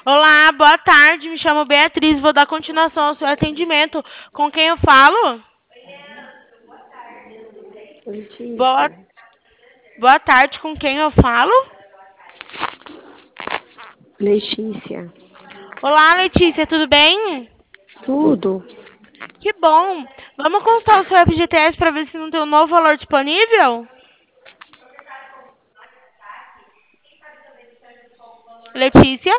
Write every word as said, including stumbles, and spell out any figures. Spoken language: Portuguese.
Olá, boa tarde. Me chamo Beatriz. Vou dar continuação ao seu atendimento. Com quem eu falo? Boa, Letícia, boa tarde. Com quem eu falo? Letícia, Olá, Letícia. Tudo bem? tudo. Que bom. Vamos consultar o seu F G T S para ver se não tem um novo valor disponível? Letícia?